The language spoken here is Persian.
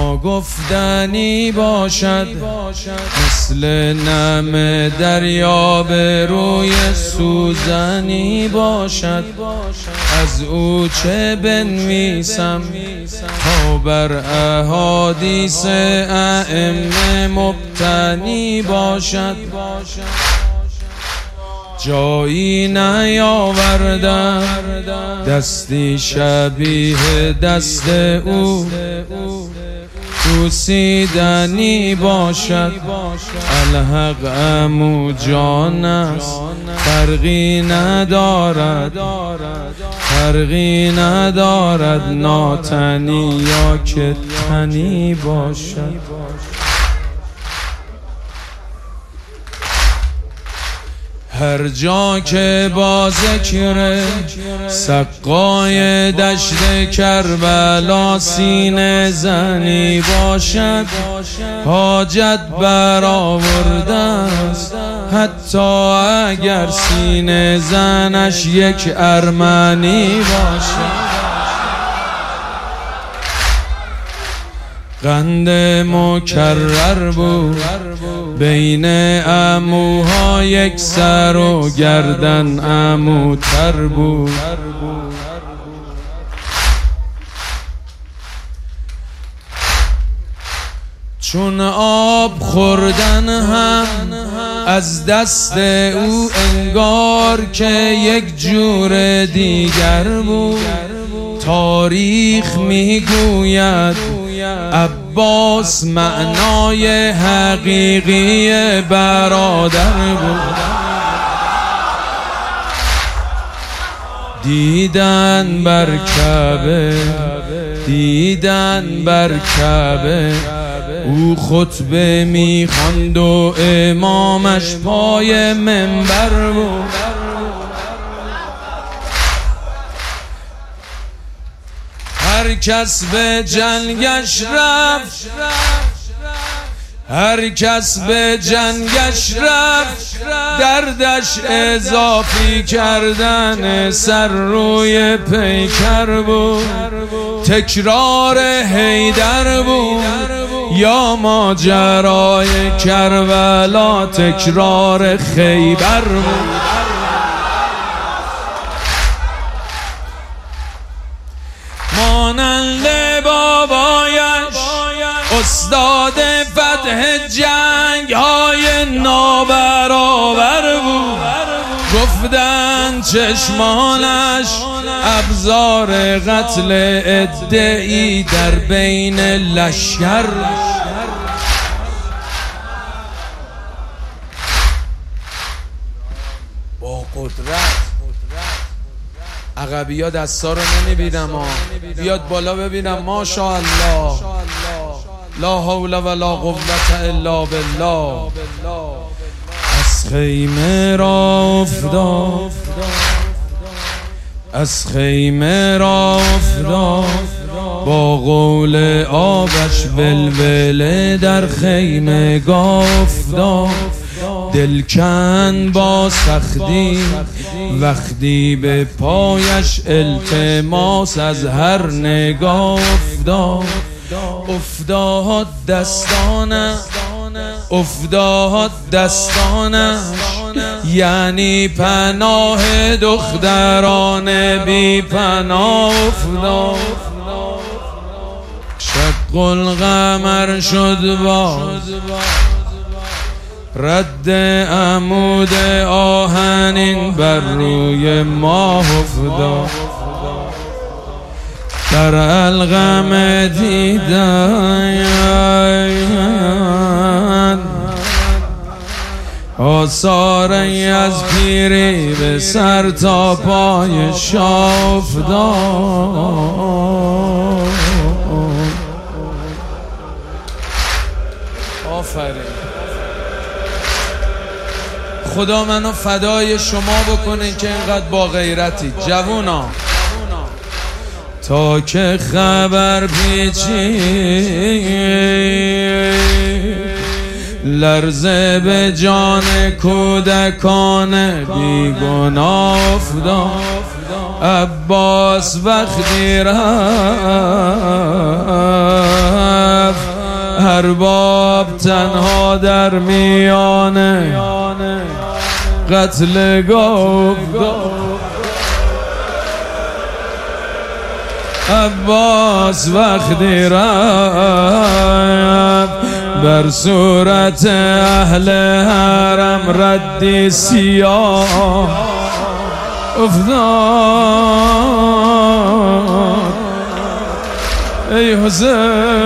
ناگفتنی باشد، مثل نم دریا به روی سوزنی باشد. از او چه بنویسم تا بر احادیث ائمه مبتنی باشد. جایی نیاوردم دستی شبیه دست او، بوسیدنی باشد. الحق عمو جان است، فرقی ندارد ناتنی یا که تنی باشد. هر جا که با ذکر سقای دشت کربلا سینه زنی باشد، حاجت برآورده است، حتی اگر سینه زنش یک ارمنی باشد. قند مکرر بود بین عموها، یک سر و گردن عموتر بود. چون آب خوردن هم از دست او انگار که یک جور دیگر بود. تاریخ میگوید عباس معنای حقیقی برادر بود. دیدن بر کعبه او خطبه میخواند و امامش پای منبر بود. هر کس به جنگش رفت، دردش اضافی کردن سر روی پیکر بود. تکرار حیدر بود یا ماجرای کربلا تکرار خیبر بود. مانند بابایش استاد فتح جنگ های نابرابر بود. گفتن چشمانش ابزار قتل ادعی در بین لشکر. با قدرت عقبی ها دستا رو نمیبینم، بیاد بالا ببینم. ماشاءالله لا حول ولا قوة الا بالله. از خیمه را افتاد با قول آبش ولوله در خیمه افتاد. دلکن با سختی وقتی به پایش التماس از هر نگاه افتاد دستانش، یعنی پناه دختران بی پناه افتاد. شق القمر شد باز، رد عمود آهنین بر روی ماه افتاد. در القم دیدن آثاری از پیری به سر تا پای شاه افتاد. آفرین. خدا منو فدای شما بکنه که اینقدر با غیرتی جوونا. تا که خبر پیچی لرزه به جان کودکان بیگناه افتاد. عباس وقتی رفت ارباب تنها در میانه قتل گفت عباس وقتی رفت بر صورت اهل حرم ردی سیاه افتاد ای حسین